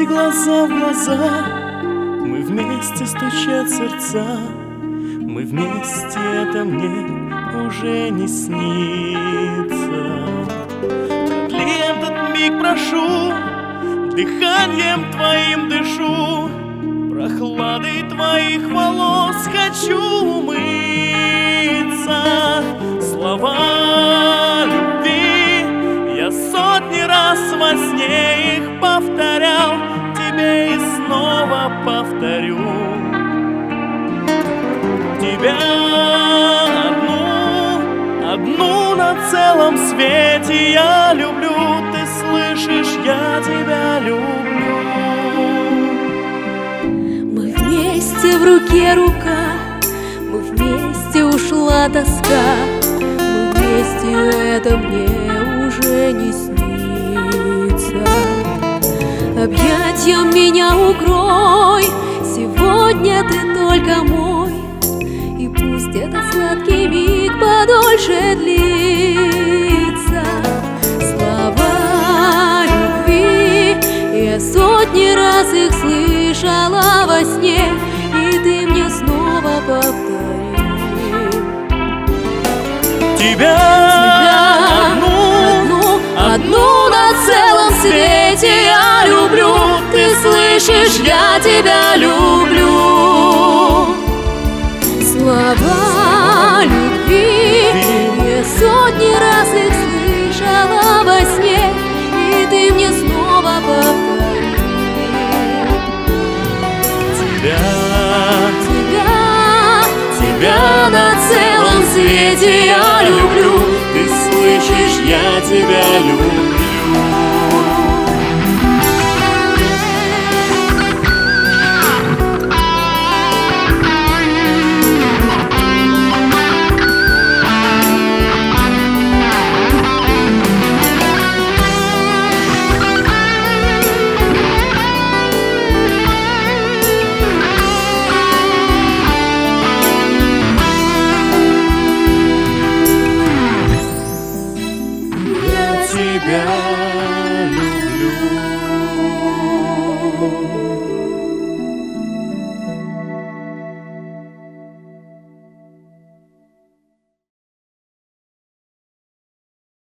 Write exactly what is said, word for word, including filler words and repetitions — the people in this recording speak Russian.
глаза в глаза, мы вместе стучат сердца, мы вместе, это мне уже не снится. Продли этот миг, прошу, дыханием твоим дышу, прохладой твоих волос хочу умыться. Слова любви я сотни раз во сне их повторял, тебе и снова повторю. Тебя одну, одну на целом свете я люблю, ты слышишь, я тебя люблю. Мы вместе, в руке рука, мы вместе, ушла тоска, мы вместе, это мне уже не снится. Объятьем меня укрой, сегодня ты только мой, и пусть этот сладкий миг подольше длится. Слова любви, я сотни раз их слышала во сне, и ты мне снова повтори. Тебя, Тебя одну, одну, одну на целом свете я люблю, ты слышишь, я тебя люблю. Слова любви, я сотни раз их слышала во сне, и ты мне снова повтори. тебя, Тебя, тебя на целом свете я люблю, ты слышишь, я тебя люблю.